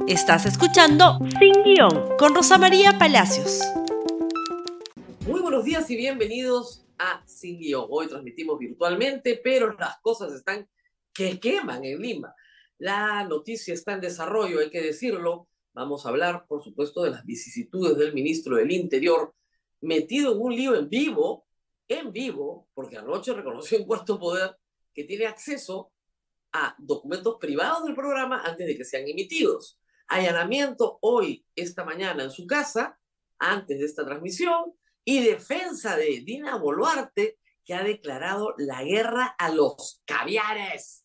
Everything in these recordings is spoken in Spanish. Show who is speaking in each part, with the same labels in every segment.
Speaker 1: Estás escuchando Sin Guión con Rosa María Palacios.
Speaker 2: Muy buenos días y bienvenidos a Sin Guión. Hoy transmitimos virtualmente, pero las cosas están que queman en Lima. La noticia está en desarrollo, hay que decirlo. Vamos a hablar, por supuesto, de las vicisitudes del ministro del Interior, metido en un lío en vivo, porque anoche reconoció en Cuarto Poder que tiene acceso a documentos privados del programa antes de que sean emitidos. Allanamiento hoy, esta mañana, en su casa, antes de esta transmisión, y defensa de Dina Boluarte, que ha declarado la guerra a los caviares.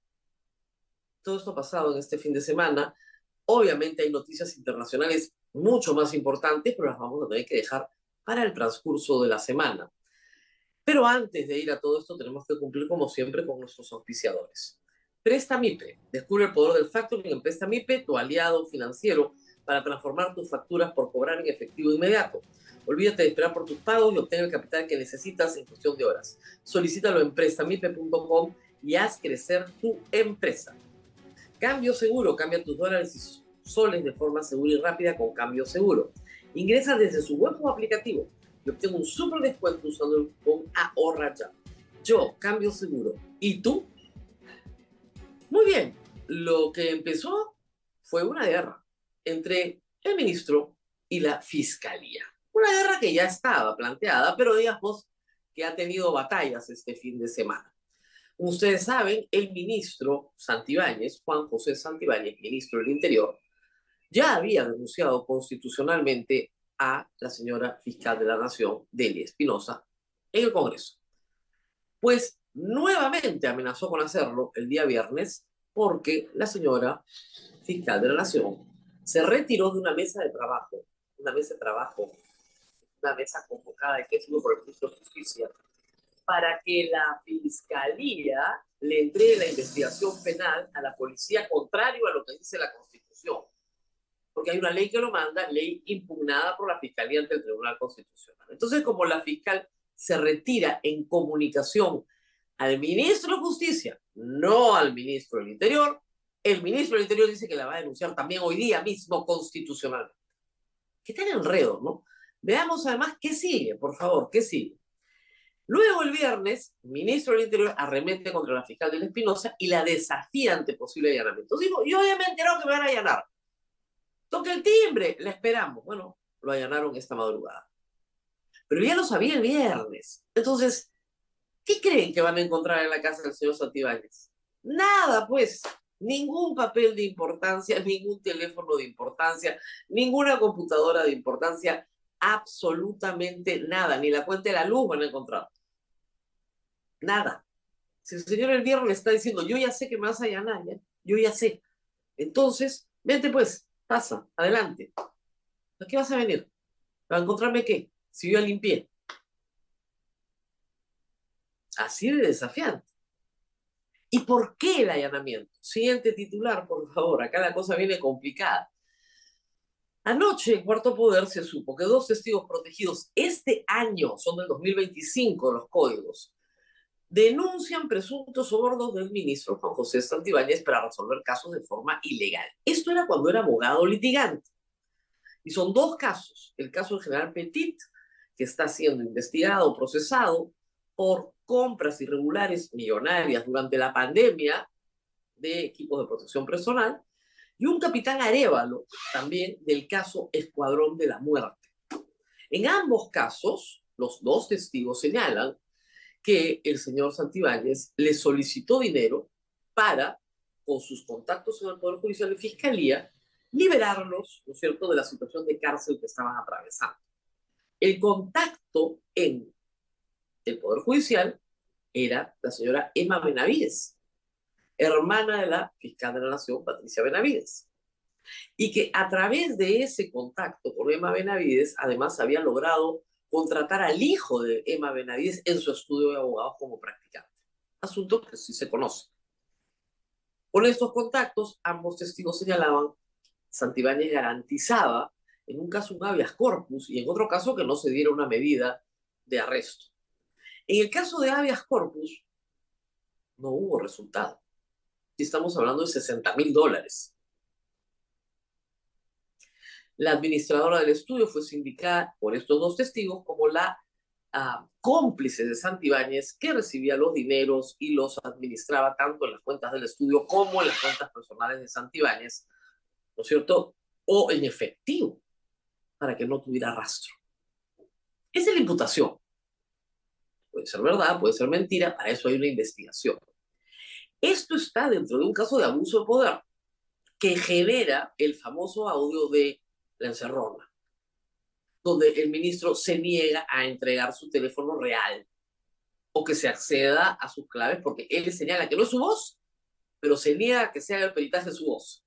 Speaker 2: Todo esto ha pasado en este fin de semana. Obviamente hay noticias internacionales mucho más importantes, pero las vamos a tener que dejar para el transcurso de la semana. Pero antes de ir a todo esto, tenemos que cumplir, como siempre, con nuestros auspiciadores. Prestamipe. Descubre el poder del factoring en Prestamipe, tu aliado financiero, para transformar tus facturas por cobrar en efectivo inmediato. Olvídate de esperar por tus pagos y obtén el capital que necesitas en cuestión de horas. Solicítalo en prestamipe.com y haz crecer tu empresa. Cambio Seguro. Cambia tus dólares y soles de forma segura y rápida con Cambio Seguro. Ingresa desde su web o aplicativo y obtén un súper descuento usando el cupón Ahorra Ya. Yo, Cambio Seguro. ¿Y tú? Muy bien. Lo que empezó fue una guerra entre el ministro y la fiscalía. Una guerra que ya estaba planteada, pero digamos que ha tenido batallas este fin de semana. Ustedes saben, el ministro Santibáñez, Juan José Santibáñez, ministro del Interior, ya había denunciado constitucionalmente a la señora fiscal de la Nación, Delia Espinosa, en el Congreso. Pues nuevamente amenazó con hacerlo el día viernes porque la señora fiscal de la Nación se retiró de una mesa convocada y que estuvo por el ministro de Justicia para que la fiscalía le entregue la investigación penal a la policía contrario a lo que dice la Constitución. Porque hay una ley que lo manda, ley impugnada por la Fiscalía ante el Tribunal Constitucional. Entonces, como la fiscal se retira en comunicación al ministro de Justicia, no al ministro del Interior, el ministro del Interior dice que la va a denunciar también hoy día mismo constitucionalmente. ¿Qué tal enredo, no? Veamos además qué sigue, por favor, qué sigue. Luego el viernes, el ministro del Interior arremete contra la fiscal de la Espinosa y la desafía ante posible allanamiento. Digo, yo ya me he enterado que me van a allanar. Toque el timbre, la esperamos. Bueno, lo allanaron esta madrugada. Pero ya lo sabía el viernes. Entonces, ¿qué creen que van a encontrar en la casa del señor Santibáñez? Nada, pues. Ningún papel de importancia, ningún teléfono de importancia, ninguna computadora de importancia, absolutamente nada. Ni la cuenta de la luz van a encontrar. Nada. Si el señor el viernes está diciendo, yo ya sé que me vas a allanar, ¿ya? Yo ya sé. Entonces, vente pues, pasa, adelante. ¿A qué vas a venir? ¿Para encontrarme qué? Si yo ya limpié. Así de desafiante. ¿Y por qué el allanamiento? Siguiente titular, por favor. Acá la cosa viene complicada. Anoche, en Cuarto Poder, se supo que 2 testigos protegidos este año, son del 2025 los códigos, denuncian presuntos sobornos del ministro Juan José Santibáñez para resolver casos de forma ilegal. Esto era cuando era abogado litigante. Y son 2 casos. El caso del general Petit, que está siendo investigado, procesado por compras irregulares millonarias durante la pandemia de equipos de protección personal, y un capitán Arévalo, también del caso Escuadrón de la Muerte. En ambos casos, los 2 testigos señalan que el señor Santibáñez le solicitó dinero para, con sus contactos en el Poder Judicial y Fiscalía, liberarlos, ¿no es cierto?, de la situación de cárcel que estaban atravesando. El contacto en el Poder Judicial era la señora Emma Benavides, hermana de la fiscal de la Nación, Patricia Benavides. Y que a través de ese contacto con Emma Benavides, además había logrado contratar al hijo de Emma Benavides en su estudio de abogados como practicante. Asunto que sí se conoce. Con estos contactos, ambos testigos señalaban Santibáñez garantizaba en un caso un habeas corpus y en otro caso que no se diera una medida de arresto. En el caso de habeas corpus no hubo resultado. Estamos hablando de $60,000. La administradora del estudio fue sindicada por estos dos testigos como la cómplice de Santibáñez, que recibía los dineros y los administraba tanto en las cuentas del estudio como en las cuentas personales de Santibáñez, ¿no es cierto? O en efectivo, para que no tuviera rastro. Esa es la imputación. Puede ser verdad, puede ser mentira, para eso hay una investigación. Esto está dentro de un caso de abuso de poder que genera el famoso audio de la encerrona, donde el ministro se niega a entregar su teléfono real o que se acceda a sus claves porque él señala que no es su voz, pero se niega a que se haga el peritaje de su voz.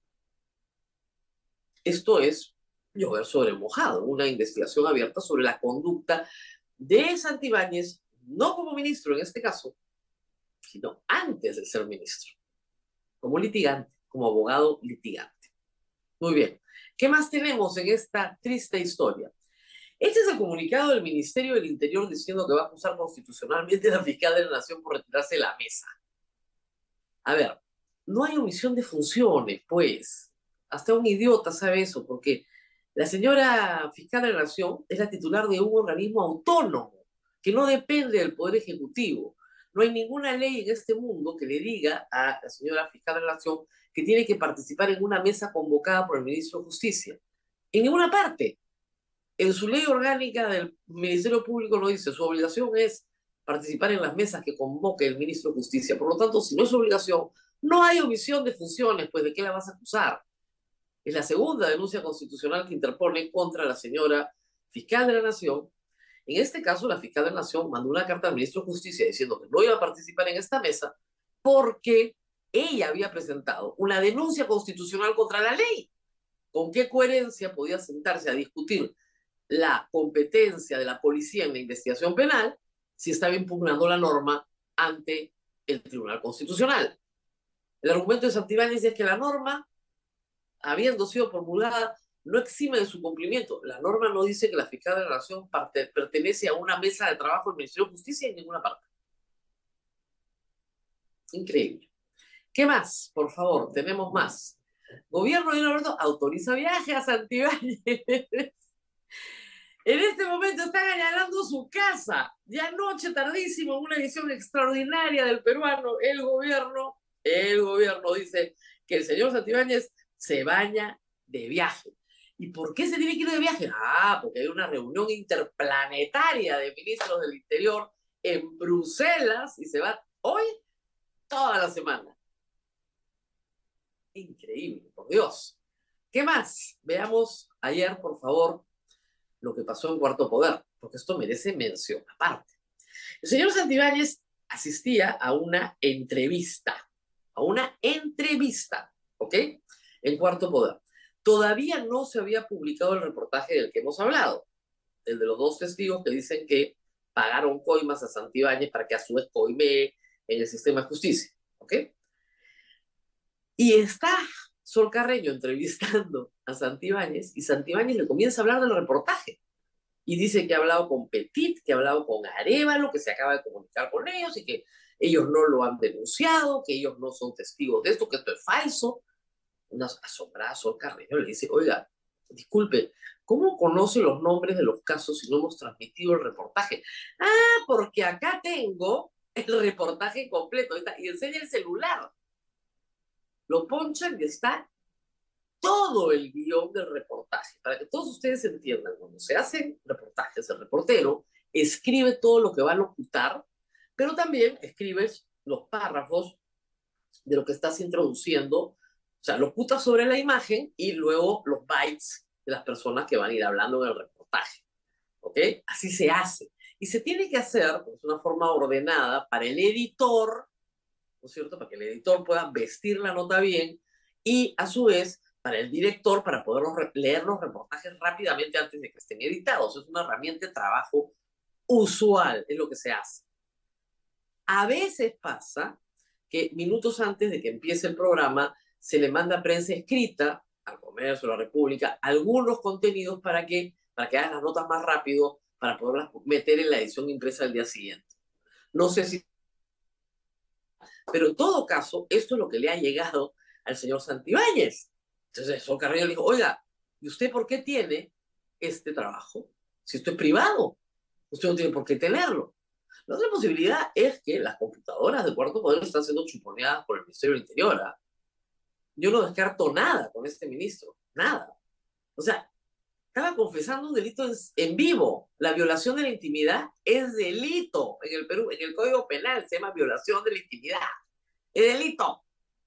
Speaker 2: Esto es llover sobre mojado, una investigación abierta sobre la conducta de Santibáñez, no como ministro en este caso, sino antes de ser ministro, como litigante, como abogado litigante. Muy bien. ¿Qué más tenemos en esta triste historia? Este es el comunicado del Ministerio del Interior diciendo que va a acusar constitucionalmente a la fiscal de la Nación por retirarse de la mesa. A ver, no hay omisión de funciones, pues. Hasta un idiota sabe eso, porque la señora fiscal de la Nación es la titular de un organismo autónomo que no depende del Poder Ejecutivo. No hay ninguna ley en este mundo que le diga a la señora fiscal de la Nación que tiene que participar en una mesa convocada por el ministro de Justicia. En ninguna parte. En su ley orgánica del Ministerio Público no dice, su obligación es participar en las mesas que convoque el ministro de Justicia. Por lo tanto, si no es su obligación, no hay omisión de funciones, pues ¿de qué la vas a acusar? Es la segunda denuncia constitucional que interpone contra la señora fiscal de la Nación. En este caso, la fiscal de la Nación mandó una carta al ministro de Justicia diciendo que no iba a participar en esta mesa porque ella había presentado una denuncia constitucional contra la ley. ¿Con qué coherencia podía sentarse a discutir la competencia de la policía en la investigación penal si estaba impugnando la norma ante el Tribunal Constitucional? El argumento de Santibáñez es que la norma, habiendo sido promulgada, no exime de su cumplimiento. La norma no dice que la fiscal de la Nación pertenece a una mesa de trabajo del Ministerio de Justicia en ninguna parte. Increíble. ¿Qué más? Por favor, tenemos más. Gobierno de Norberto autoriza viaje a Santibáñez. En este momento están allanando su casa. Ya anoche, tardísimo, en una edición extraordinaria del Peruano, el gobierno dice que el señor Santibáñez se baña de viaje. ¿Y por qué se tiene que ir de viaje? Porque hay una reunión interplanetaria de ministros del Interior en Bruselas y se va hoy toda la semana. Increíble, por Dios. ¿Qué más? Veamos ayer, por favor, lo que pasó en Cuarto Poder, porque esto merece mención aparte. El señor Santibáñez asistía a una entrevista, ¿ok? En Cuarto Poder. Todavía no se había publicado el reportaje del que hemos hablado, el de los dos testigos que dicen que pagaron coimas a Santibáñez para que a su vez coimee en el sistema de justicia, ¿ok? Y está Sol Carreño entrevistando a Santibáñez y Santibáñez le comienza a hablar del reportaje y dice que ha hablado con Petit, que ha hablado con Arévalo, que se acaba de comunicar con ellos y que ellos no lo han denunciado, que ellos no son testigos de esto, que esto es falso. Una asombrada Sol Carreño le dice, oiga, disculpe, ¿cómo conoce los nombres de los casos si no hemos transmitido el reportaje? Porque acá tengo el reportaje completo y enseña el celular. Lo ponchan y está todo el guión del reportaje. Para que todos ustedes entiendan, cuando se hacen reportajes, el reportero escribe todo lo que va a locutar, pero también escribe los párrafos de lo que estás introduciendo, o sea, locuta sobre la imagen y luego los bytes de las personas que van a ir hablando en el reportaje. ¿Ok? Así se hace. Y se tiene que hacer de una forma ordenada para el editor, ¿no es cierto? Para que el editor pueda vestir la nota bien y a su vez para el director para poder leer los reportajes rápidamente antes de que estén editados. Es una herramienta de trabajo usual, es lo que se hace. A veces pasa que minutos antes de que empiece el programa se le manda a prensa escrita, al Comercio, a la República, algunos contenidos para que hagan las notas más rápido, para poderlas meter en la edición impresa al día siguiente. No sé si... Pero en todo caso, esto es lo que le ha llegado al señor Santibáñez. Entonces, Sol Carreño le dijo, oiga, ¿Y usted por qué tiene este trabajo? Si esto es privado, usted no tiene por qué tenerlo. La otra posibilidad es que las computadoras de Cuarto Poder están siendo chuponeadas por el Ministerio del Interior. ¿Ah? Yo no descarto nada con este ministro, nada. O sea, estaba confesando un delito en vivo. La violación de la intimidad es delito en el Perú, en el Código Penal se llama violación de la intimidad. Es delito.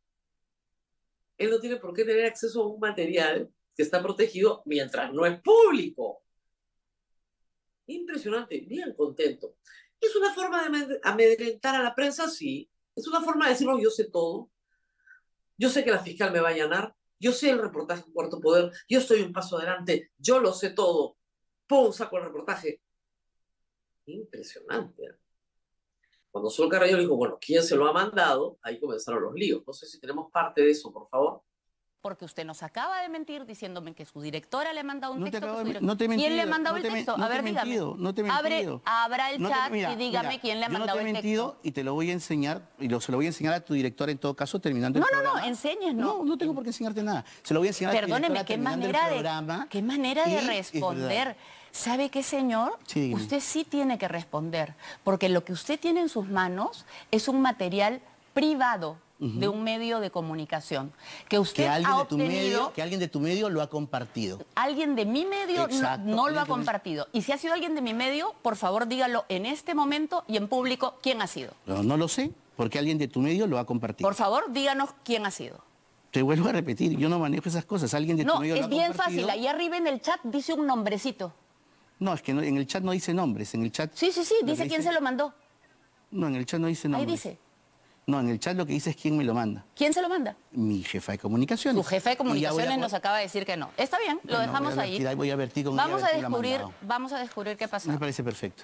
Speaker 2: Él no tiene por qué tener acceso a un material que está protegido mientras no es público. Impresionante, bien contento. ¿Es una forma de amedrentar a la prensa? Sí. ¿Es una forma de decirlo yo sé todo? Yo sé que la fiscal me va a allanar. Yo sé el reportaje en Cuarto Poder. Yo estoy un paso adelante. Yo lo sé todo. ¡Pum! Saco el reportaje. Impresionante. Cuando Sol Carrillo dijo, bueno, ¿quién se lo ha mandado? Ahí comenzaron los líos. No sé si tenemos parte de eso, por favor.
Speaker 3: Porque usted nos acaba de mentir diciéndome que su directora le ha mandado un texto.
Speaker 4: No te he mentido.
Speaker 3: ¿Quién le ha mandado el texto? A ver, dígame.
Speaker 4: No te he mentido.
Speaker 3: Abra el chat y dígame quién le ha mandado el texto.
Speaker 4: No te he mentido y te lo voy a enseñar, y se lo voy a enseñar a tu directora en todo caso, terminando el programa.
Speaker 3: No, enséñenos.
Speaker 4: No tengo por qué enseñarte nada. Se lo voy a enseñar a tu directora terminando el programa.
Speaker 3: Qué manera de responder. ¿Sabe qué, señor?
Speaker 4: Sí,
Speaker 3: usted sí tiene que responder, porque lo que usted tiene en sus manos es un material privado de un medio de comunicación que usted ha obtenido,
Speaker 4: que alguien de tu medio lo ha compartido.
Speaker 3: Alguien de mi medio no lo ha compartido. Y si ha sido alguien de mi medio, por favor dígalo en este momento y en público quién ha sido.
Speaker 4: No lo sé, porque alguien de tu medio lo ha compartido.
Speaker 3: Por favor, díganos quién ha sido.
Speaker 4: Te vuelvo a repetir, yo no manejo esas cosas. Alguien de tu medio lo ha compartido.
Speaker 3: No, es bien fácil. Ahí arriba en el chat dice un nombrecito.
Speaker 4: No, es que en el chat no dice nombres. En el chat...
Speaker 3: Sí, dice quién se lo mandó.
Speaker 4: No, en el chat no dice nombres.
Speaker 3: Ahí dice.
Speaker 4: No, en el chat lo que dice es quién me lo manda.
Speaker 3: ¿Quién se lo manda?
Speaker 4: Mi jefa de comunicaciones.
Speaker 3: Su jefa de comunicaciones nos acaba de decir que no. Está bien, lo dejamos ahí.
Speaker 4: Voy a vertir con
Speaker 3: vamos a descubrir qué pasa.
Speaker 4: Me parece perfecto.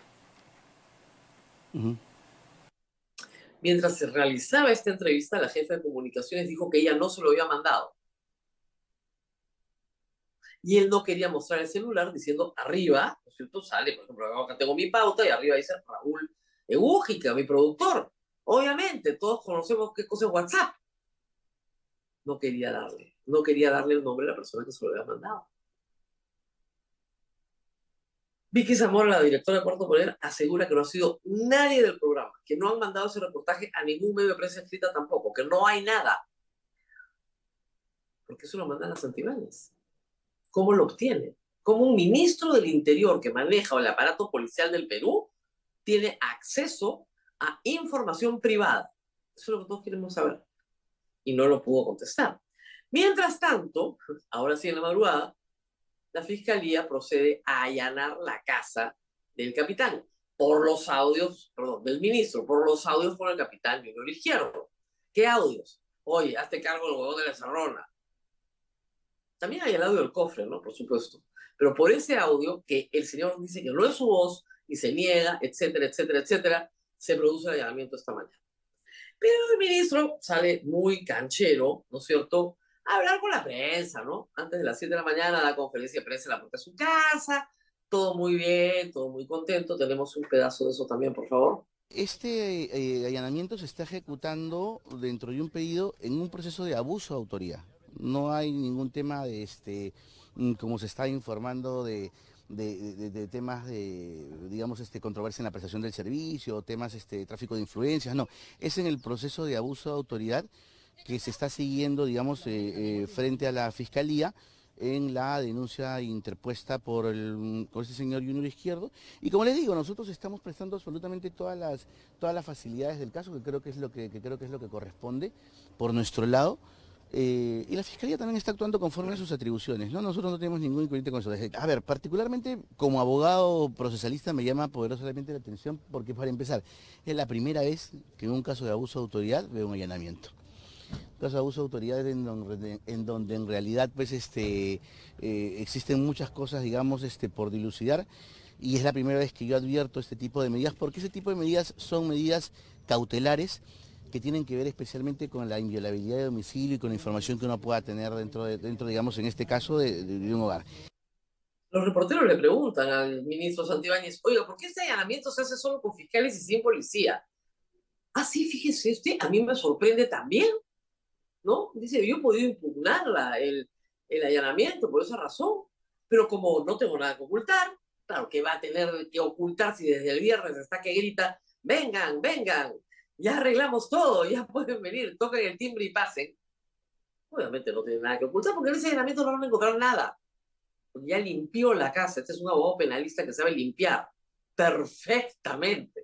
Speaker 2: Mientras se realizaba esta entrevista, la jefa de comunicaciones dijo que ella no se lo había mandado. Y él no quería mostrar el celular diciendo arriba, ¿no es cierto? Sale, por ejemplo, acá tengo mi pauta y arriba dice Raúl Egújica, mi productor. Obviamente, todos conocemos qué cosa es WhatsApp. No quería darle el nombre de la persona que se lo había mandado. Vicky Zamora, la directora de Cuarto Poder, asegura que no ha sido nadie del programa, que no han mandado ese reportaje a ningún medio de prensa escrita tampoco, que no hay nada. ¿Por qué se lo mandan a Santibáñez? ¿Cómo lo obtiene? ¿Cómo un ministro del Interior que maneja el aparato policial del Perú tiene acceso a información privada? Eso es lo que todos queremos saber. Y no lo pudo contestar. Mientras tanto, ahora sí en la madrugada, la Fiscalía procede a allanar la casa del capitán por los audios, perdón, del ministro, por los audios con el capitán Junior Izquierdo. ¿Qué audios? Oye, hazte cargo del huevón de la Cerrona. También hay el audio del cofre, ¿no? Por supuesto. Pero por ese audio, que el señor dice que no es su voz y se niega, etcétera, etcétera, etcétera, se produce el allanamiento esta mañana. Pero el ministro sale muy canchero, ¿no es cierto?, a hablar con la prensa, ¿no? Antes de las 7 de la mañana, la conferencia de prensa en la puerta de su casa, todo muy bien, todo muy contento. Tenemos un pedazo de eso también, por favor.
Speaker 4: Este allanamiento se está ejecutando dentro de un pedido en un proceso de abuso de autoridad. No hay ningún tema de, como se está informando, de temas de, digamos, controversia en la prestación del servicio, temas de tráfico de influencias, no. Es en el proceso de abuso de autoridad que se está siguiendo, digamos, frente a la Fiscalía en la denuncia interpuesta por este señor Junior Izquierdo. Y como les digo, nosotros estamos prestando absolutamente todas las facilidades del caso, que creo que es lo que corresponde por nuestro lado. Y la Fiscalía también está actuando conforme a sus atribuciones, ¿no? Nosotros no tenemos ningún inconveniente con eso. A ver, particularmente como abogado procesalista me llama poderosamente la atención porque, para empezar, es la primera vez que en un caso de abuso de autoridad veo un allanamiento. Un caso de abuso de autoridad en donde en realidad pues, existen muchas cosas, digamos, por dilucidar, y es la primera vez que yo advierto este tipo de medidas, porque ese tipo de medidas son medidas cautelares que tienen que ver especialmente con la inviolabilidad de domicilio y con la información que uno pueda tener dentro digamos, en este caso, de un hogar.
Speaker 2: Los reporteros le preguntan al ministro Santibáñez, oiga, ¿por qué este allanamiento se hace solo con fiscales y sin policía? Ah, sí, fíjese usted, a mí me sorprende también, ¿no? Dice, yo he podido impugnar el allanamiento por esa razón. Pero como no tengo nada que ocultar, claro que va a tener que ocultar si desde el viernes está que grita, vengan, vengan, ya arreglamos todo, ya pueden venir, toquen el timbre y pasen. Obviamente no tiene nada que ocultar porque en ese allanamiento no van a encontrar nada. Porque ya limpió la casa. Este es un abogado penalista que sabe limpiar perfectamente.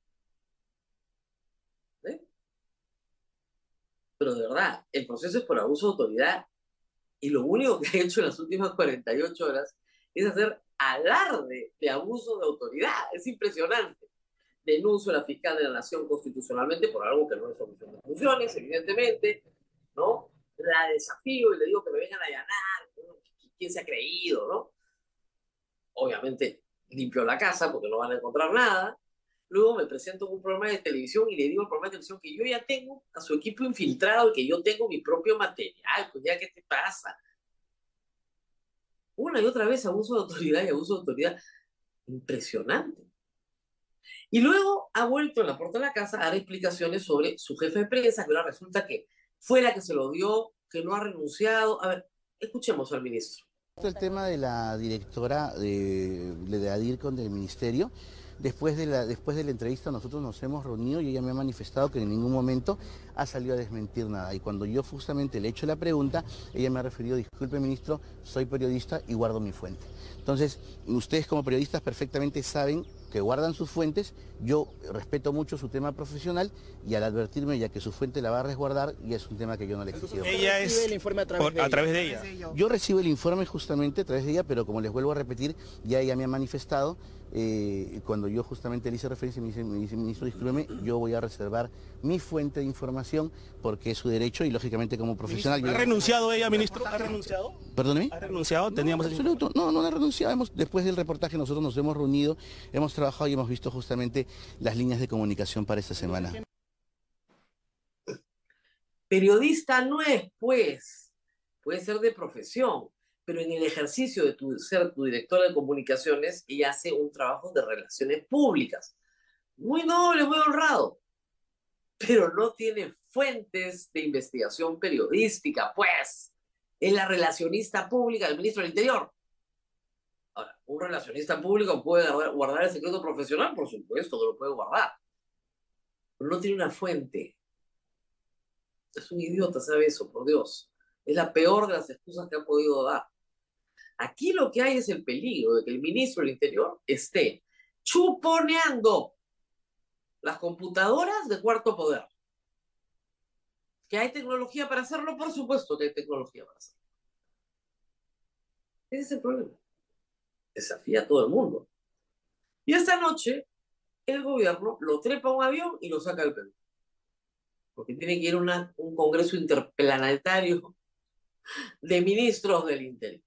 Speaker 2: ¿Eh? Pero de verdad, el proceso es por abuso de autoridad y lo único que ha hecho en las últimas 48 horas es hacer alarde de abuso de autoridad. Es impresionante. Denuncio a la fiscal de la Nación constitucionalmente por algo que no es omisión de funciones, evidentemente, ¿no? La desafío y le digo que me vengan a allanar, ¿no? ¿Quién se ha creído, no? Obviamente limpio la casa porque no van a encontrar nada. Luego me presento en un programa de televisión y le digo al programa de televisión que yo ya tengo a su equipo infiltrado y que yo tengo mi propio material. Pues ya, ¿qué te pasa? Una y otra vez abuso de autoridad y abuso de autoridad. Impresionante. Y luego ha vuelto en la puerta de la casa a dar explicaciones sobre su jefe de prensa, que ahora resulta que fue la que se lo dio, que no ha renunciado. A ver, escuchemos al ministro.
Speaker 4: El tema de la directora de ADIRCON del ministerio, después de la entrevista nosotros nos hemos reunido y ella me ha manifestado que en ningún momento ha salido a desmentir nada. Y cuando yo justamente le he hecho la pregunta, ella me ha referido, disculpe ministro, soy periodista y guardo mi fuente. Entonces, ustedes como periodistas perfectamente saben que guardan sus fuentes, yo respeto mucho su tema profesional y al advertirme ya que su fuente la va a resguardar, ya es un tema que yo no le he exigido.
Speaker 5: Ella recibe el informe a través de ella.
Speaker 4: Yo recibo el informe justamente a través de ella, pero como les vuelvo a repetir, ya ella me ha manifestado, cuando yo justamente le hice referencia, me dice, ministro, discúlpeme, yo voy a reservar mi fuente de información porque es su derecho y lógicamente como profesional...
Speaker 5: ¿Ha renunciado ella, ministro? ¿Ha renunciado?
Speaker 4: ¿Perdóneme?
Speaker 5: ¿Ha renunciado? Teníamos...
Speaker 4: No, absoluto, no ha renunciado. Después del reportaje nosotros nos hemos reunido, hemos trabajado y hemos visto justamente las líneas de comunicación para esta semana.
Speaker 2: Periodista no es, pues, puede ser de profesión, pero en el ejercicio de ser tu directora de comunicaciones, ella hace un trabajo de relaciones públicas. Muy noble, muy honrado, pero no tiene fuentes de investigación periodística, pues. Es la relacionista pública del ministro del Interior. Ahora, un relacionista público puede guardar el secreto profesional, por supuesto que lo puede guardar, pero no tiene una fuente. Es un idiota, sabe eso, por Dios. Es la peor de las excusas que ha podido dar. Aquí lo que hay es el peligro de que el ministro del Interior esté chuponeando las computadoras de cuarto poder. ¿Que hay tecnología para hacerlo? Por supuesto que hay tecnología para hacerlo. Ese es el problema. Desafía a todo el mundo. Y esta noche el gobierno lo trepa a un avión y lo saca del Perú. Porque tiene que ir a un congreso interplanetario de ministros del Interior.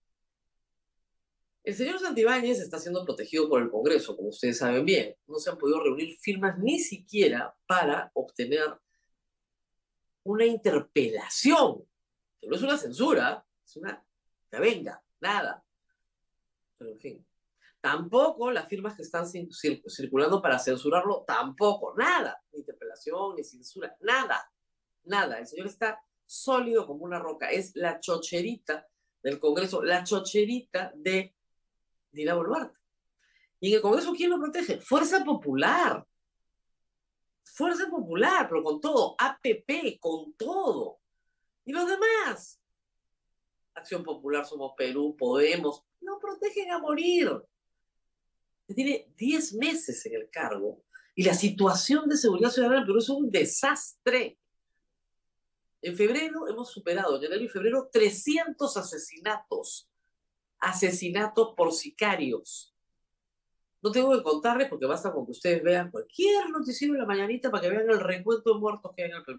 Speaker 2: El señor Santibáñez está siendo protegido por el Congreso, como ustedes saben bien. No se han podido reunir firmas ni siquiera para obtener una interpelación, que no es una censura, es una que venga, nada. Pero en fin, tampoco las firmas que están circulando para censurarlo, tampoco, nada, ni interpelación, ni censura, nada, nada. El señor está sólido como una roca, es la chocherita del Congreso, la chocherita de Dina Boluarte. Y en el Congreso, ¿quién lo protege? Fuerza Popular. Fuerza Popular, pero con todo. APP, con todo. Y los demás. Acción Popular, Somos Perú, Podemos. Lo protegen a morir. Tiene 10 meses en el cargo. Y la situación de seguridad ciudadana en Perú es un desastre. En febrero hemos superado, en enero y febrero, 300 asesinatos. Asesinatos por sicarios. No tengo que contarles porque basta con que ustedes vean cualquier noticiero en la mañanita para que vean el recuento de muertos que hay en el Perú.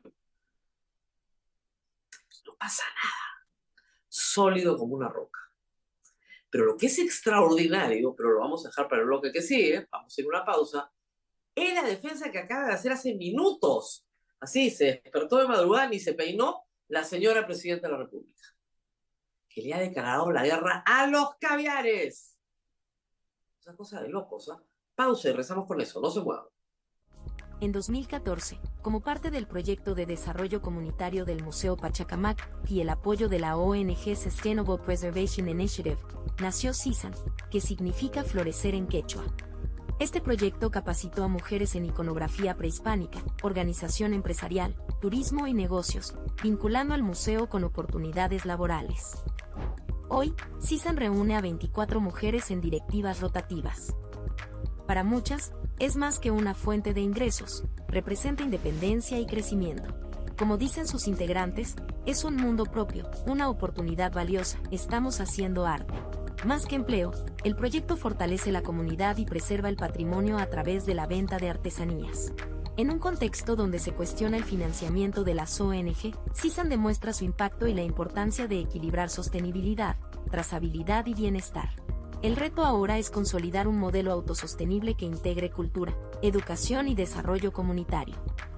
Speaker 2: No pasa nada. Sólido como una roca. Pero lo que es extraordinario, pero lo vamos a dejar para el bloque que sigue, vamos a ir a una pausa, es la defensa que acaba de hacer hace minutos. Así, se despertó de madrugada y se peinó la señora presidenta de la República, que le ha declarado la guerra a los caviares. Esa cosa de locos, ¿eh? Pausa y rezamos con eso, no se muevan.
Speaker 6: En 2014, como parte del proyecto de desarrollo comunitario del Museo Pachacamac y el apoyo de la ONG Sustainable Preservation Initiative, nació CISAN, que significa florecer en quechua. Este proyecto capacitó a mujeres en iconografía prehispánica, organización empresarial, turismo y negocios, vinculando al museo con oportunidades laborales. Hoy, CISAN reúne a 24 mujeres en directivas rotativas. Para muchas, es más que una fuente de ingresos, representa independencia y crecimiento. Como dicen sus integrantes, es un mundo propio, una oportunidad valiosa, estamos haciendo arte. Más que empleo, el proyecto fortalece la comunidad y preserva el patrimonio a través de la venta de artesanías. En un contexto donde se cuestiona el financiamiento de las ONG, CISAN demuestra su impacto y la importancia de equilibrar sostenibilidad, trazabilidad y bienestar. El reto ahora es consolidar un modelo autosostenible que integre cultura, educación y desarrollo comunitario.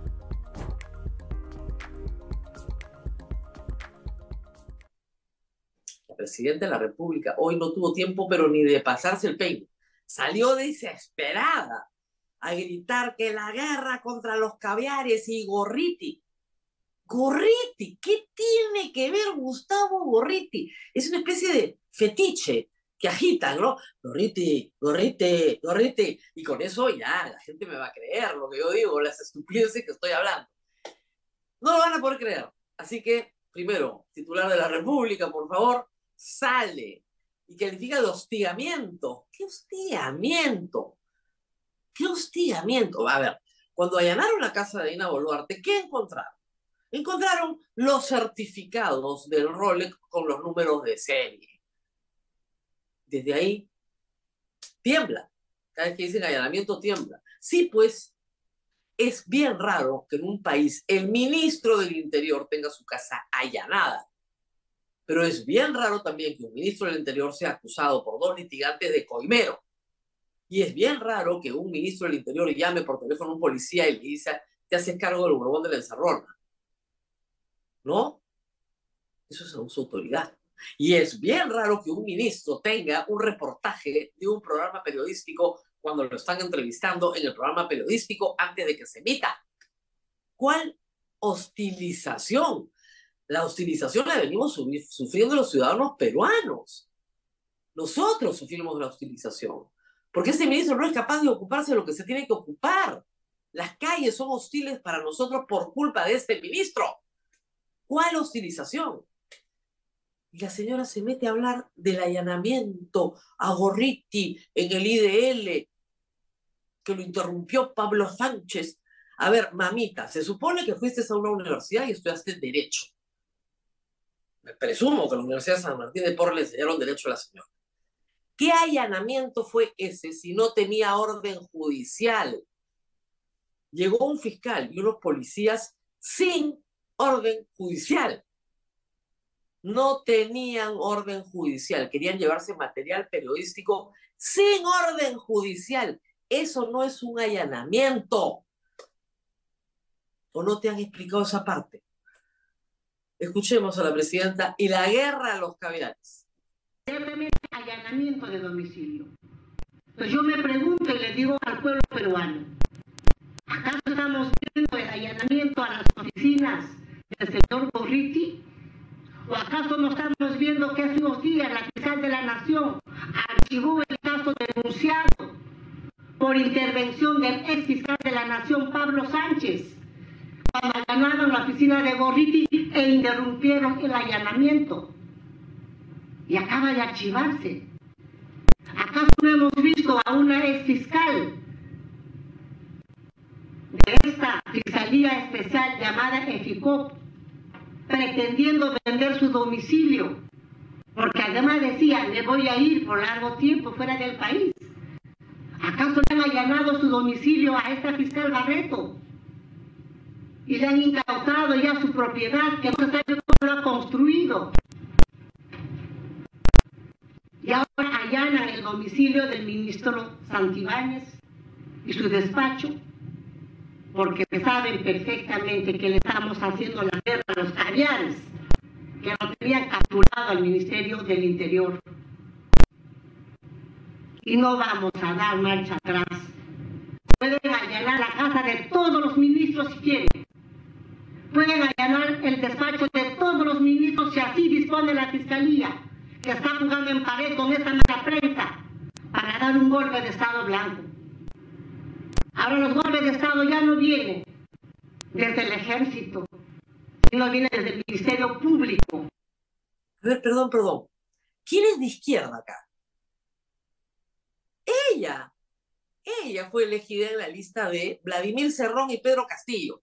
Speaker 2: Presidente de la República hoy no tuvo tiempo, pero ni de pasarse el peine. Salió desesperada a gritar que la guerra contra los caviares y Gorriti. Gorriti, ¿qué tiene que ver Gustavo Gorriti? Es una especie de fetiche que agitan, ¿no? Gorriti, Gorriti, Gorriti. Y con eso ya la gente me va a creer lo que yo digo, las estupideces que estoy hablando. No lo van a poder creer. Así que, primero, titular de la República, por favor, sale y califica de hostigamiento. ¿Qué hostigamiento? ¿Qué hostigamiento? A ver, cuando allanaron la casa de Dina Boluarte, ¿qué encontraron? Encontraron los certificados del Rolex con los números de serie. Desde ahí, tiembla. Cada vez que dicen allanamiento, tiembla. Sí, pues, es bien raro que en un país el ministro del Interior tenga su casa allanada. Pero es bien raro también que un ministro del Interior sea acusado por 2 litigantes de coimero. Y es bien raro que un ministro del Interior llame por teléfono a un policía y le dice, te haces cargo del huevón de la encerrona. ¿No? Eso es abuso de autoridad. Y es bien raro que un ministro tenga un reportaje de un programa periodístico cuando lo están entrevistando en el programa periodístico antes de que se emita. ¿Cuál hostilización? La hostilización la venimos sufriendo los ciudadanos peruanos. Nosotros sufrimos la hostilización. Porque este ministro no es capaz de ocuparse de lo que se tiene que ocupar. Las calles son hostiles para nosotros por culpa de este ministro. ¿Cuál hostilización? Y la señora se mete a hablar del allanamiento a Gorriti en el IDL, que lo interrumpió Pablo Sánchez. A ver, mamita, se supone que fuiste a una universidad y estudiaste Derecho. Me presumo que en la Universidad de San Martín de Porres le enseñaron Derecho a la señora. ¿Qué allanamiento fue ese si no tenía orden judicial? Llegó un fiscal y unos policías sin orden judicial. No tenían orden judicial, querían llevarse material periodístico sin orden judicial. Eso no es un allanamiento. ¿O no te han explicado esa parte? Escuchemos a la presidenta y la guerra a los caviares.
Speaker 7: Allanamiento de domicilio. Entonces yo me pregunto y le digo al pueblo peruano, ¿acaso estamos viendo el allanamiento a las oficinas del señor Gorriti? ¿O acaso no estamos viendo que hace unos días la fiscal de la Nación archivó el caso denunciado por intervención del ex fiscal de la Nación, Pablo Sánchez, cuando allanaron la oficina de Gorriti e interrumpieron el allanamiento? Y acaba de archivarse. ¿Acaso no hemos visto a una ex fiscal de esta Fiscalía Especial llamada EFICOP pretendiendo vender su domicilio? Porque además decía, me voy a ir por largo tiempo fuera del país. ¿Acaso le han allanado su domicilio a esta fiscal Barreto? Y le han incautado ya su propiedad, que no se sabe cómo lo ha construido. Y ahora allanan el domicilio del ministro Santibáñez y su despacho, porque saben perfectamente que le estamos haciendo la guerra a los caviares, que lo tenían capturado al Ministerio del Interior. Y no vamos a dar marcha atrás. Pueden allanar la casa casa de todos los ministros si quieren. Pueden allanar el despacho de todos los ministros si así dispone la Fiscalía, que está jugando en pared con esta mala prensa para dar un golpe de Estado blanco. Ahora los golpes de Estado ya no vienen desde el ejército, sino vienen desde el Ministerio Público.
Speaker 2: A ver, perdón. ¿Quién es de izquierda acá? Ella fue elegida en la lista de Vladimir Cerrón y Pedro Castillo.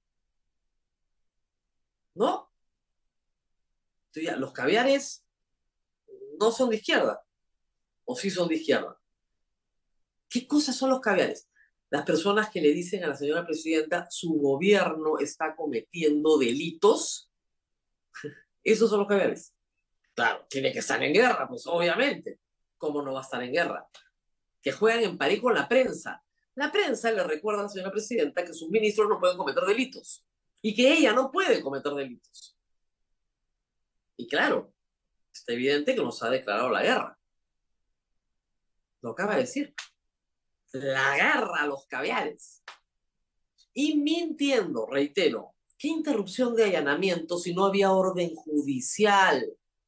Speaker 2: ¿No? Entonces ya, los caviares no son de izquierda. ¿O sí son de izquierda? ¿Qué cosas son los caviares? Las personas que le dicen a la señora presidenta su gobierno está cometiendo delitos. Esos son los caviares. Claro, tiene que estar en guerra, pues obviamente. ¿Cómo no va a estar en guerra? Que juegan en pared con la prensa. La prensa le recuerda a la señora presidenta que sus ministros no pueden cometer delitos y que ella no puede cometer delitos. Y claro, está evidente que nos ha declarado la guerra. Lo acaba de decir. La guerra a los caviares. Y mintiendo, reitero, ¿qué interrupción de allanamiento si no había orden judicial?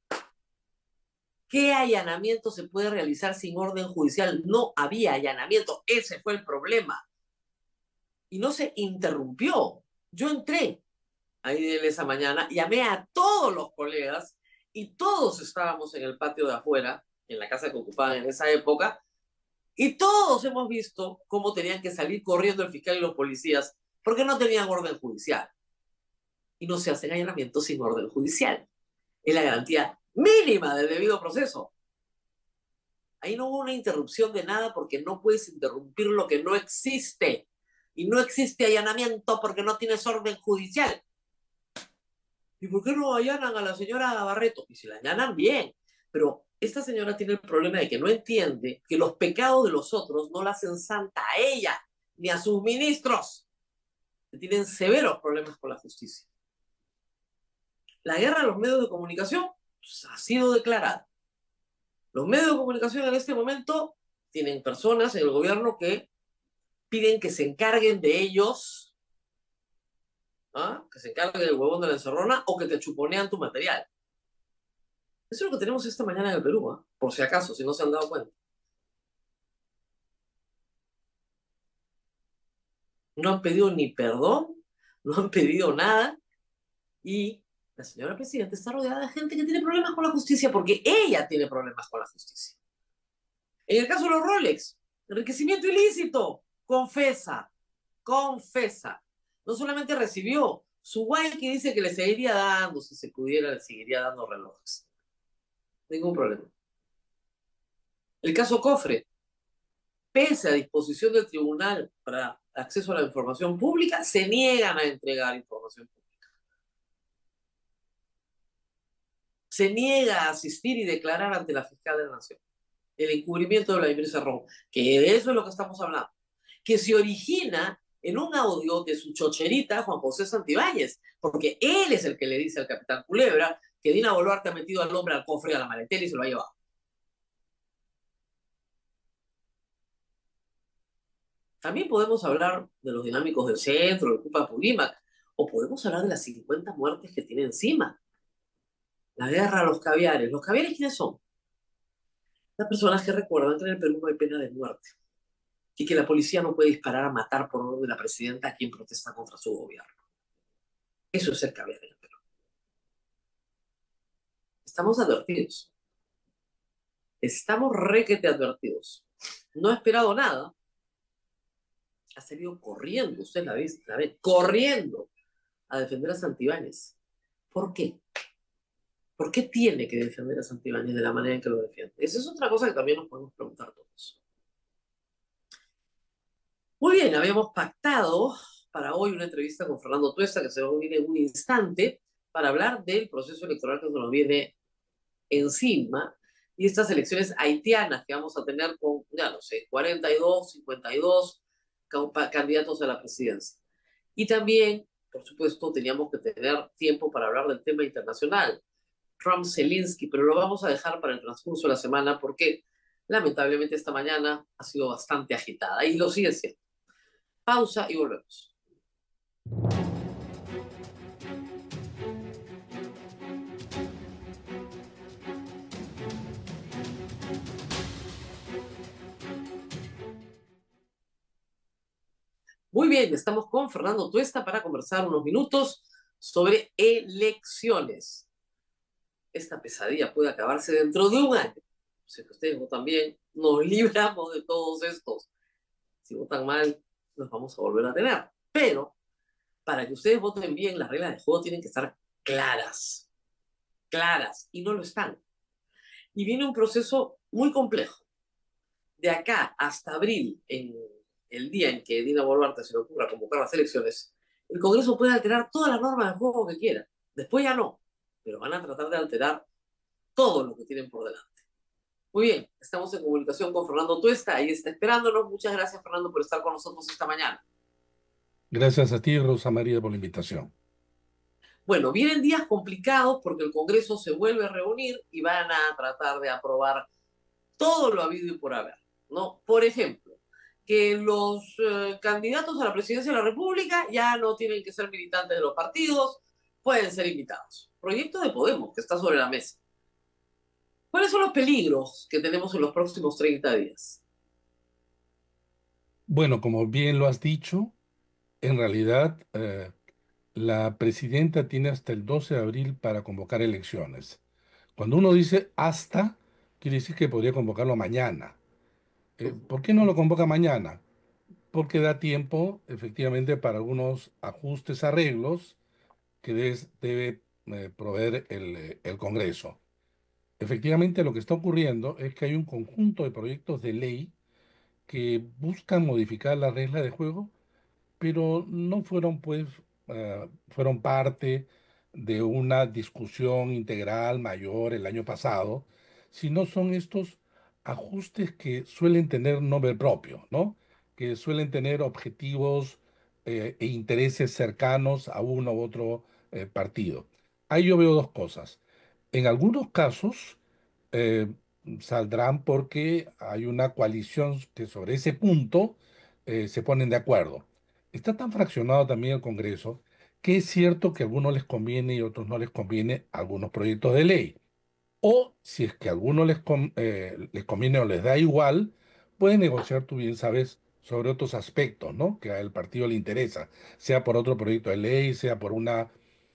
Speaker 2: ¿Qué allanamiento se puede realizar sin orden judicial? No había allanamiento, ese fue el problema. Y no se interrumpió. Yo entré ahí esa mañana, llamé a todos los colegas y todos estábamos en el patio de afuera, en la casa que ocupaban en esa época, y todos hemos visto cómo tenían que salir corriendo el fiscal y los policías porque no tenían orden judicial. Y no se hacen allanamientos sin orden judicial. Es la garantía mínima del debido proceso. Ahí no hubo una interrupción de nada porque no puedes interrumpir lo que no existe. Y no existe allanamiento porque no tienes orden judicial. ¿Y por qué no allanan a la señora Barreto? Y si la allanan, bien. Pero esta señora tiene el problema de que no entiende que los pecados de los otros no la hacen santa a ella ni a sus ministros, que tienen severos problemas con la justicia. La guerra a los medios de comunicación pues, ha sido declarada. Los medios de comunicación en este momento tienen personas en el gobierno que piden que se encarguen de ellos, que se encarguen del huevón de la encerrona o que te chuponean tu material. Eso es lo que tenemos esta mañana en el Perú, por si acaso, si no se han dado cuenta. No han pedido ni perdón, no han pedido nada, y la señora presidenta está rodeada de gente que tiene problemas con la justicia porque ella tiene problemas con la justicia. En el caso de los Rolex, enriquecimiento ilícito, confesa. No solamente recibió, su guay que dice que le seguiría dando, si se pudiera, le seguiría dando relojes. Ningún problema. El caso Cofre, pese a disposición del tribunal para acceso a la información pública, se niegan a entregar información pública. Se niega a asistir y declarar ante la fiscal de la Nación el encubrimiento de Vladimir Cerrón, que de eso es lo que estamos hablando, que se origina en un audio de su chocherita Juan José Santibáñez, porque él es el que le dice al capitán Culebra que Dina Boluarte ha metido al hombre al cofre y a la maletera y se lo ha llevado. También podemos hablar de los dinámicos del centro, del Cupa Purímac, o podemos hablar de las 50 muertes que tiene encima. La guerra a los caviares. ¿Los caviares quiénes son? Las personas que recuerdan que en el Perú no hay pena de muerte y que la policía no puede disparar a matar por orden de la presidenta a quien protesta contra su gobierno. Eso es el caviar en el Perú. Estamos advertidos. Estamos requete advertidos. No ha esperado nada. Ha salido corriendo, usted la ve, corriendo a defender a Santibáñez. ¿Por qué? ¿Por qué tiene que defender a Santibáñez de la manera en que lo defiende? Esa es otra cosa que también nos podemos preguntar todos. Muy bien, habíamos pactado para hoy una entrevista con Fernando Tuesta, que se va a unir en un instante, para hablar del proceso electoral que nos viene encima y estas elecciones haitianas que vamos a tener con, ya no sé, 42, 52 candidatos a la presidencia. Y también, por supuesto, teníamos que tener tiempo para hablar del tema internacional. Trump-Zelensky, pero lo vamos a dejar para el transcurso de la semana porque lamentablemente esta mañana ha sido bastante agitada y lo sigue siendo. Pausa y volvemos. Muy bien, estamos con Fernando Tuesta para conversar unos minutos sobre elecciones. Esta pesadilla puede acabarse dentro de un año. Si ustedes votan bien, nos libramos de todos estos. Si votan mal, nos vamos a volver a tener. Pero para que ustedes voten bien, las reglas de juego tienen que estar claras. Claras. Y no lo están. Y viene un proceso muy complejo. De acá hasta abril, en el día en que Dina Boluarte se le ocurra convocar las elecciones, el Congreso puede alterar todas las normas de juego que quiera. Después ya no. Pero van a tratar de alterar todo lo que tienen por delante. Muy bien, estamos en comunicación con Fernando Tuesta, ahí está esperándonos. Muchas gracias, Fernando, por estar con nosotros esta mañana.
Speaker 8: Gracias a ti, Rosa María, por la invitación.
Speaker 2: Bueno, vienen días complicados porque el Congreso se vuelve a reunir y van a tratar de aprobar todo lo habido y por haber, ¿no? Por ejemplo, que los candidatos a la presidencia de la República ya no tienen que ser militantes de los partidos, pueden ser invitados. Proyecto de Podemos, que está sobre la mesa. ¿Cuáles son los peligros que tenemos en los próximos 30 días?
Speaker 8: Bueno, como bien lo has dicho, en realidad la presidenta tiene hasta el 12 de abril para convocar elecciones. Cuando uno dice hasta, quiere decir que podría convocarlo mañana. ¿Por qué no lo convoca mañana? Porque da tiempo, efectivamente, para algunos ajustes, arreglos que debe proveer el Congreso. Efectivamente, lo que está ocurriendo es que hay un conjunto de proyectos de ley que buscan modificar la regla de juego, pero no fueron, pues, fueron parte de una discusión integral mayor el año pasado, sino son estos ajustes que suelen tener nombre propio, ¿no? Que suelen tener objetivos e intereses cercanos a uno u otro partido. Ahí yo veo dos cosas. En algunos casos, eh, saldrán porque hay una coalición que sobre ese punto se ponen de acuerdo. Está tan fraccionado también el Congreso que es cierto que a algunos les conviene y a otros no les conviene algunos proyectos de ley. O si es que a algunos les conviene o les da igual, pueden negociar, tú bien sabes, sobre otros aspectos, ¿no? Que al partido le interesa, sea por otro proyecto de ley, sea por una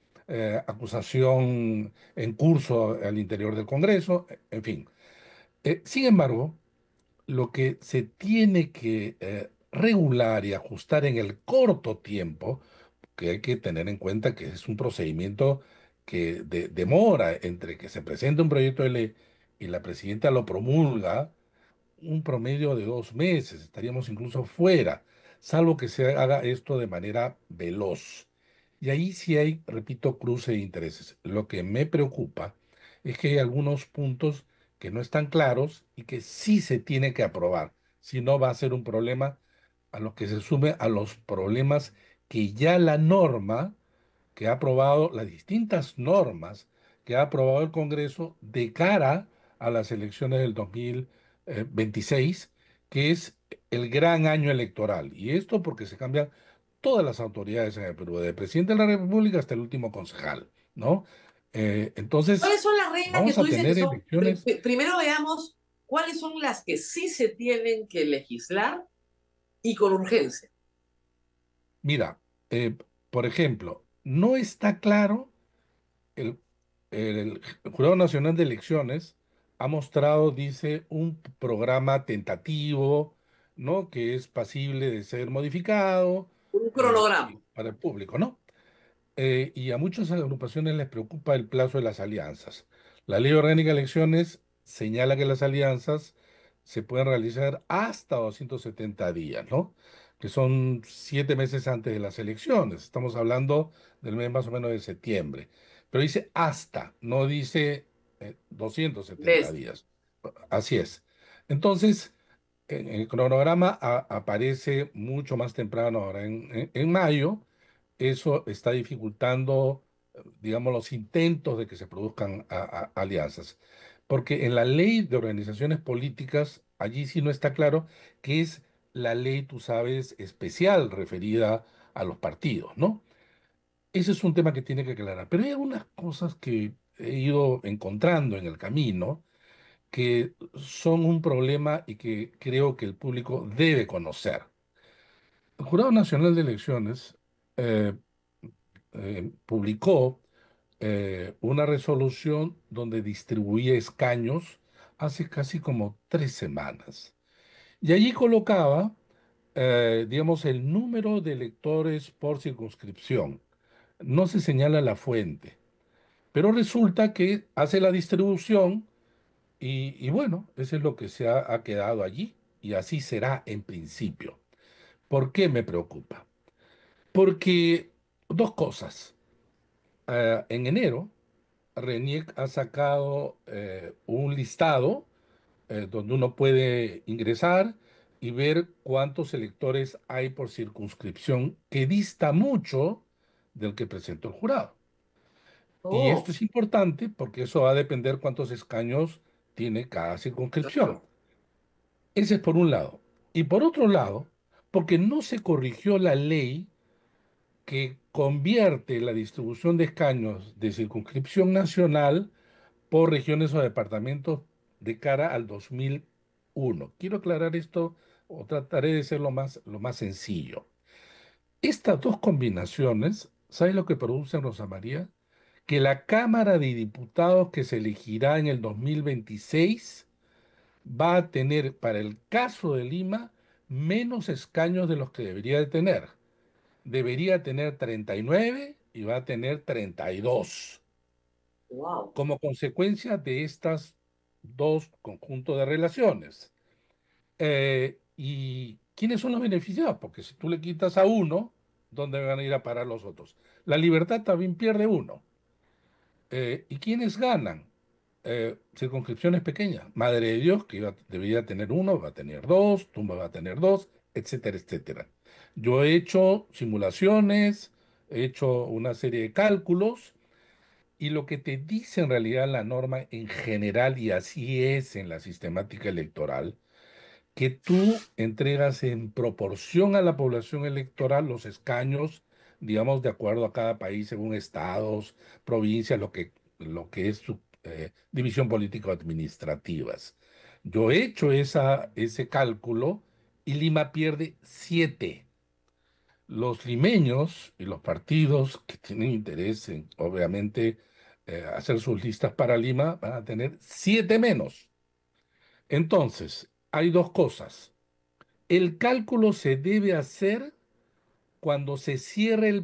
Speaker 8: acusación en curso al interior del Congreso, en fin. Sin embargo, lo que se tiene que regular y ajustar en el corto tiempo, que hay que tener en cuenta que es un procedimiento que demora entre que se presenta un proyecto de ley y la presidenta lo promulga, un promedio de 2 meses, estaríamos incluso fuera, salvo que se haga esto de manera veloz. Y ahí sí hay, repito, cruce de intereses. Lo que me preocupa es que hay algunos puntos que no están claros y que sí se tiene que aprobar. Si no, va a ser un problema a lo que se sume a los problemas que ya la norma que ha aprobado, las distintas normas que ha aprobado el Congreso de cara a las elecciones del 2026, que es el gran año electoral. Y esto porque se cambian todas las autoridades en el Perú, desde el presidente de la República hasta el último concejal, ¿no? Entonces,
Speaker 2: ¿Cuáles son las reglas que
Speaker 8: vamos
Speaker 2: tú
Speaker 8: a
Speaker 2: dices que
Speaker 8: tener
Speaker 2: son?
Speaker 8: elecciones.
Speaker 2: Primero veamos cuáles son las que sí se tienen que legislar y con urgencia.
Speaker 8: Mira, por ejemplo, no está claro. El, el Jurado Nacional de Elecciones ha mostrado, dice, un programa tentativo, ¿no? Que es pasible de ser modificado
Speaker 2: Un cronograma.
Speaker 8: para el público, ¿no? Y a muchas agrupaciones les preocupa el plazo de las alianzas. La Ley Orgánica de Elecciones señala que las alianzas se pueden realizar hasta 270 días, ¿no? Que son 7 meses antes de las elecciones. Estamos hablando del mes más o menos de septiembre. Pero dice hasta, no dice 270
Speaker 2: ¿Ves?
Speaker 8: días. Así es. Entonces, en el cronograma aparece mucho más temprano, ahora en mayo. Eso está dificultando, digamos, los intentos de que se produzcan alianzas. Porque en la ley de organizaciones políticas, allí sí no está claro que es la ley, tú sabes, especial referida a los partidos, ¿no? Ese es un tema que tiene que aclarar. Pero hay algunas cosas que he ido encontrando en el camino que son un problema y que creo que el público debe conocer. El Jurado Nacional de Elecciones eh, publicó una resolución donde distribuía escaños hace casi como 3 semanas. Y allí colocaba, digamos, el número de electores por circunscripción. No se señala la fuente, pero resulta que hace la distribución y bueno, eso es lo que ha quedado allí y así será en principio. ¿Por qué me preocupa? Porque dos cosas. En enero, RENIEC ha sacado un listado donde uno puede ingresar y ver cuántos electores hay por circunscripción, que dista mucho del que presentó el jurado. Y esto
Speaker 2: Oh,
Speaker 8: es importante porque eso va a depender cuántos escaños tiene cada circunscripción.
Speaker 2: claro.
Speaker 8: Ese es por un lado. Y por otro lado, porque no se corrigió la ley que convierte la distribución de escaños de circunscripción nacional por regiones o departamentos de cara al 2001. Quiero aclarar esto o trataré de ser lo más sencillo. Estas dos combinaciones, ¿sabes lo que producen, Rosa María? Que la Cámara de Diputados que se elegirá en el 2026 va a tener, para el caso de Lima, menos escaños de los que debería de tener. Debería tener 39 y va a tener 32
Speaker 2: Wow.
Speaker 8: como consecuencia de estas dos conjuntos de relaciones. ¿Y quiénes son los beneficiados? Porque si tú le quitas a uno, ¿dónde van a ir a parar los otros? La libertad también pierde uno. ¿Y quiénes ganan? Circunscripciones pequeñas. Madre de Dios, que debería tener uno, va a tener dos, Tumba va a tener dos, etcétera, etcétera. Yo he hecho simulaciones, he hecho una serie de cálculos y lo que te dice en realidad la norma en general, y así es en la sistemática electoral, que tú entregas en proporción a la población electoral los escaños, digamos, de acuerdo a cada país, según estados, provincias, lo que es su división político-administrativas. Yo he hecho ese cálculo y Lima pierde 7. Los limeños y los partidos que tienen interés en, obviamente, hacer sus listas para Lima van a tener 7 menos. Entonces, hay dos cosas. El cálculo se debe hacer cuando se cierre el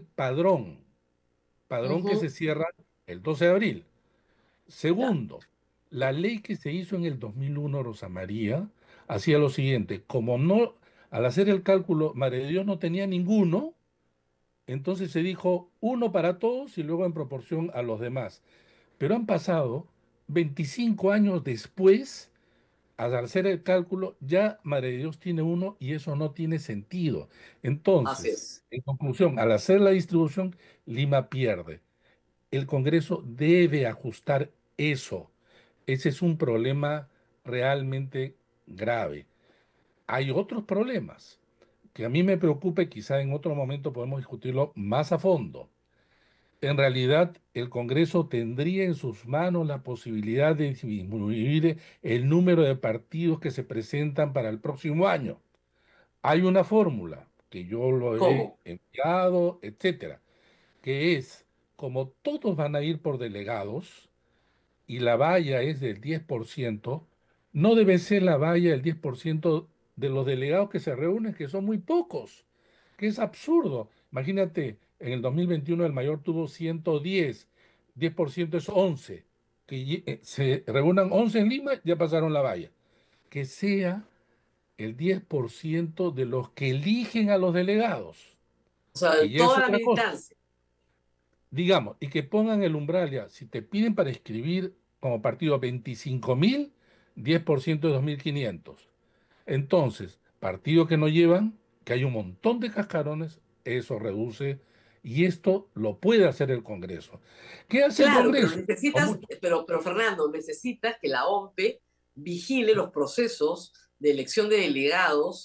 Speaker 8: padrón que se
Speaker 2: Ujú,
Speaker 8: cierra el 12 de abril.
Speaker 2: ya.
Speaker 8: Segundo, la ley que se hizo en el 2001, Rosa María, hacía lo siguiente: como no, al hacer el cálculo, María de Dios no tenía ninguno, entonces se dijo uno para todos y luego en proporción a los demás. Pero han pasado 25 años después. Al hacer el cálculo, ya Madre de Dios tiene uno y eso no tiene sentido.
Speaker 2: Así
Speaker 8: Entonces,
Speaker 2: es.
Speaker 8: en conclusión, al hacer la distribución, Lima pierde. El Congreso debe ajustar eso. Ese es un problema realmente grave. Hay otros problemas que a mí me preocupa y quizá en otro momento podemos discutirlo más a fondo. En realidad, el Congreso tendría en sus manos la posibilidad de disminuir el número de partidos que se presentan para el próximo año. Hay una fórmula que yo lo he
Speaker 2: ¿Cómo?
Speaker 8: enviado, etcétera, que es, como todos van a ir por delegados, y la valla es del 10%, no debe ser la valla del 10% de los delegados que se reúnen, que son muy pocos, que es absurdo. Imagínate, en el 2021 el mayor tuvo 110, 10% es 11, que se reúnan 11 en Lima, ya pasaron la valla. Que sea el 10% de los que eligen a los delegados,
Speaker 2: O sea,
Speaker 8: que ya es
Speaker 2: toda la
Speaker 8: otra cosa.
Speaker 2: militancia.
Speaker 8: Digamos, y que pongan el umbral ya. Si te piden para escribir como partido 25.000, 10% de 2.500. Entonces, partidos que no llevan, que hay un montón de cascarones, eso reduce, y esto lo puede hacer el Congreso. ¿Qué hace el
Speaker 2: Claro, pero
Speaker 8: Congreso? Con
Speaker 2: necesitas,
Speaker 8: mucho-
Speaker 2: pero Fernando, necesitas que la OMPE vigile los procesos de elección de delegados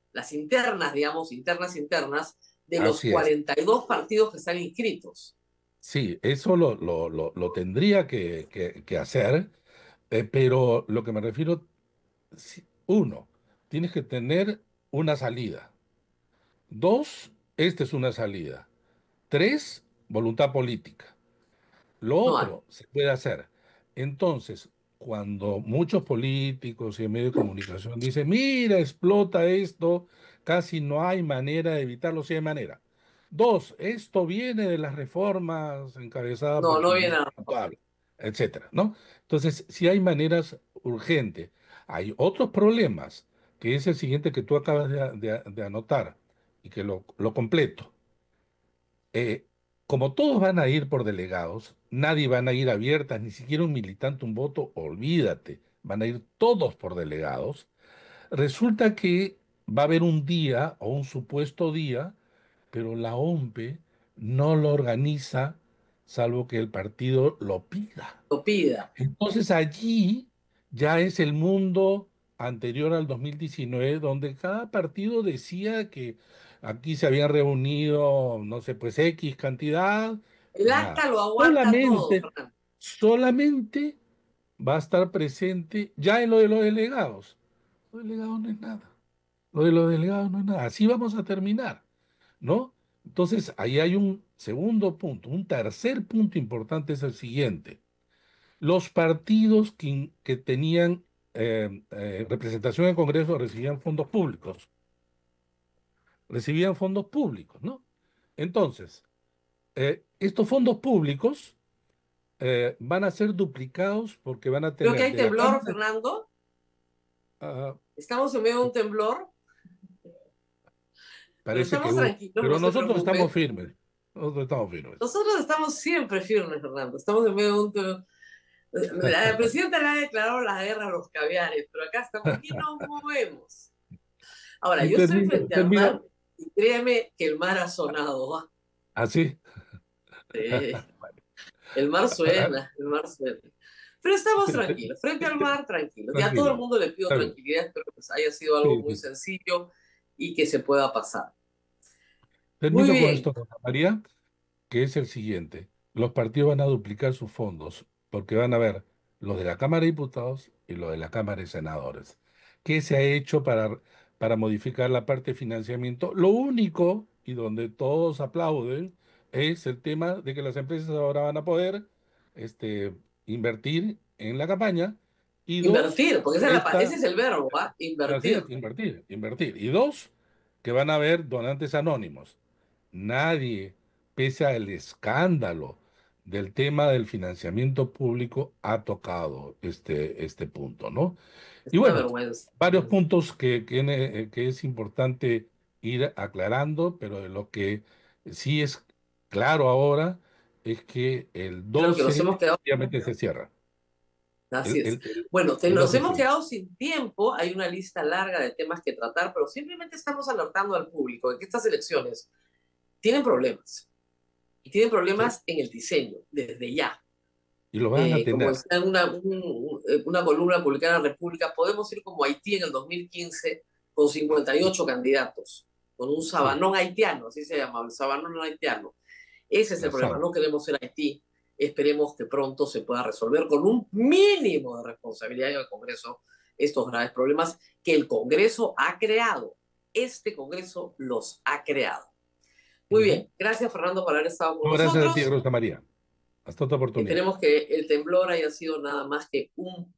Speaker 2: las internas, digamos, internas, de los
Speaker 8: Así es.
Speaker 2: 42 partidos que están inscritos.
Speaker 8: Sí, eso lo tendría que hacer, pero lo que me refiero, uno, tienes que tener una salida. Dos, esta es una salida. Tres, voluntad política. Lo
Speaker 2: No hay.
Speaker 8: otro se puede hacer. Entonces, cuando muchos políticos y en medios de comunicación dicen, mira, explota esto, casi no hay manera de evitarlo, sí hay manera. Dos, esto viene de las reformas encabezadas
Speaker 2: No,
Speaker 8: por
Speaker 2: no viene
Speaker 8: Fujimori,
Speaker 2: a...
Speaker 8: Pablo, etcétera, ¿no? Entonces, si hay maneras urgentes. Hay otros problemas, que es el siguiente que tú acabas de anotar y que lo completo. eh, Como todos van a ir por delegados, nadie van a ir abiertas, ni siquiera un militante, un voto, olvídate, van a ir todos por delegados. Resulta que va a haber un día o un supuesto día, pero la OMPE no lo organiza salvo que el partido lo pida.
Speaker 2: Lo pida.
Speaker 8: Entonces allí ya es el mundo anterior al 2019, donde cada partido decía que aquí se habían reunido, no sé, pues X cantidad,
Speaker 2: El
Speaker 8: y nada.
Speaker 2: acta lo aguanta todo, Fernando.
Speaker 8: Solamente va a estar presente ya en lo de los delegados. Los delegados no es nada. Lo de los delegados no es nada. Así vamos a terminar, ¿no? Entonces, ahí hay un segundo punto. Un tercer punto importante es el siguiente. Los partidos que tenían representación en Congreso recibían fondos públicos, ¿no? Entonces, estos fondos públicos van a ser duplicados porque van a
Speaker 2: Creo que
Speaker 8: tener
Speaker 2: hay
Speaker 8: de la
Speaker 2: temblor,
Speaker 8: Cámara.
Speaker 2: Fernando.
Speaker 8: ah,
Speaker 2: Estamos en medio de un temblor, pero
Speaker 8: Parece que
Speaker 2: estamos
Speaker 8: hubo,
Speaker 2: tranquilos,
Speaker 8: pero
Speaker 2: no se
Speaker 8: nosotros
Speaker 2: preocupe.
Speaker 8: estamos firmes. Nosotros estamos firmes.
Speaker 2: Nosotros estamos siempre firmes, Fernando. Estamos en medio de un temblor. La presidenta le ha declarado la guerra a los caviares, pero acá estamos y nos movemos. Ahora,
Speaker 8: Y
Speaker 2: yo estoy frente al
Speaker 8: termino
Speaker 2: mar y créeme que el mar ha sonado. ¿Va?
Speaker 8: así.
Speaker 2: Sí. El mar suena. Pero estamos tranquilos, frente al mar, tranquilos. Y a todo el
Speaker 8: Tranquilo.
Speaker 2: mundo le pido
Speaker 8: Está bien.
Speaker 2: tranquilidad, espero que haya sido algo
Speaker 8: Sí,
Speaker 2: muy
Speaker 8: sí.
Speaker 2: sencillo y que se pueda pasar. Muy
Speaker 8: Termino con
Speaker 2: bien.
Speaker 8: esto, Rosa María, que es el siguiente. Los partidos van a duplicar sus fondos porque van a ver los de la Cámara de Diputados y los de la Cámara de Senadores. ¿Qué se ha hecho para modificar la parte de financiamiento? Lo único, y donde todos aplauden, es el tema de que las empresas ahora van a poder invertir en la campaña. Y dos,
Speaker 2: Invertir, porque ese es el verbo, ¿va?
Speaker 8: así
Speaker 2: Invertir.
Speaker 8: es, invertir. Y dos, que van a haber donantes anónimos. Nadie, pese al escándalo del tema del financiamiento público, ha tocado este punto, ¿no?
Speaker 2: Es
Speaker 8: Y
Speaker 2: una
Speaker 8: bueno,
Speaker 2: vergüenza.
Speaker 8: varios puntos que es importante ir aclarando, pero de lo que sí es claro ahora es que el
Speaker 2: Creo que nos
Speaker 8: 12
Speaker 2: hemos quedado.
Speaker 8: definitivamente se cierra.
Speaker 2: Así es.
Speaker 8: El
Speaker 2: Bueno,
Speaker 8: el
Speaker 2: nos
Speaker 8: 12
Speaker 2: hemos
Speaker 8: sí.
Speaker 2: quedado sin tiempo, hay una lista larga de temas que tratar, pero simplemente estamos alertando al público de que estas elecciones tienen problemas. Y tienen
Speaker 8: Sí,
Speaker 2: problemas en el diseño, desde ya.
Speaker 8: y lo van a
Speaker 2: Como
Speaker 8: tener.
Speaker 2: está en una columna publicada en la República, podemos ir como Haití en el 2015 con 58 candidatos, con un
Speaker 8: Sí,
Speaker 2: sabanón haitiano, así se llama, el sabanón haitiano. Ese es el
Speaker 8: la
Speaker 2: problema,
Speaker 8: sabe.
Speaker 2: no queremos ser Haití. Esperemos que pronto se pueda resolver con un mínimo de responsabilidad en el Congreso estos graves problemas que el Congreso ha creado. Este Congreso los ha creado. Muy
Speaker 8: Ujú.
Speaker 2: bien, gracias Fernando por haber estado con
Speaker 8: No, gracias a ti,
Speaker 2: nosotros.
Speaker 8: Rosa María. Hasta otra oportunidad.
Speaker 2: Esperemos que el temblor haya sido nada más que un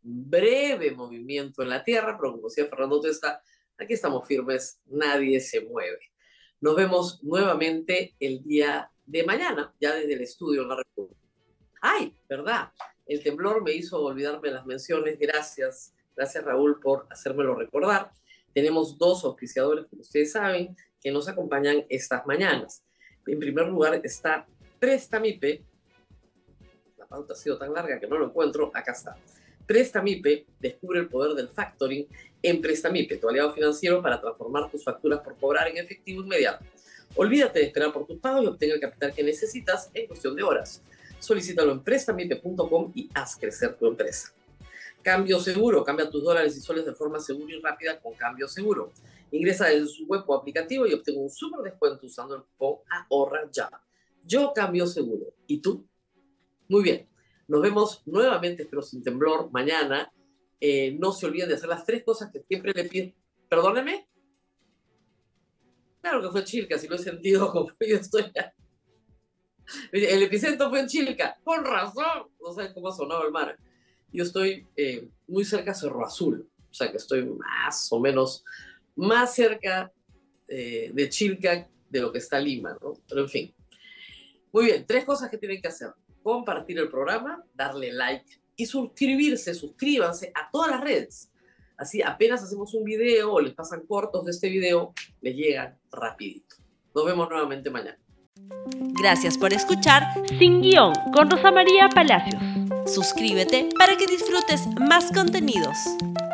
Speaker 2: breve movimiento en la Tierra, pero como decía Fernando Testa, aquí estamos firmes, nadie se mueve. Nos vemos nuevamente el día de mañana, ya desde el estudio en la República. ¡Ay! ¿Verdad? El temblor me hizo olvidarme las menciones. Gracias. Gracias, Raúl, por hacérmelo recordar. Tenemos dos auspiciadores, como ustedes saben, que nos acompañan estas mañanas. En primer lugar está Prestamipe. La pauta ha sido tan larga que no lo encuentro. Acá está. Prestamipe, descubre el poder del factoring en Prestamipe, tu aliado financiero para transformar tus facturas por cobrar en efectivo inmediato. Olvídate de esperar por tus pagos y obtén el capital que necesitas en cuestión de horas. Solicítalo en prestamipe.com y haz crecer tu empresa. Cambio Seguro, cambia tus dólares y soles de forma segura y rápida con Cambio Seguro. Ingresa en su web o aplicativo y obtenga un súper descuento usando el cupón Ahorra Ya. Yo cambio seguro. ¿Y tú? Muy bien. Nos vemos nuevamente, espero sin temblor, mañana. No se olviden de hacer las 3 cosas que siempre le pido. ¿Perdóneme? Claro que fue Chilca, si lo he sentido como yo estoy. El epicentro fue en Chilca. Con razón. No saben cómo ha sonado el mar. Yo estoy muy cerca de Cerro Azul. O sea que estoy más o menos más cerca de Chilca de lo que está Lima, ¿no? Pero en fin. Muy bien, 3 cosas que tienen que hacer. Compartir el programa, darle like y suscríbanse a todas las redes. Así apenas hacemos un video o les pasan cortos de este video, les llegan rapidito. Nos vemos nuevamente mañana.
Speaker 1: Gracias por escuchar Sin Guión con Rosa María Palacios. Suscríbete para que disfrutes más contenidos.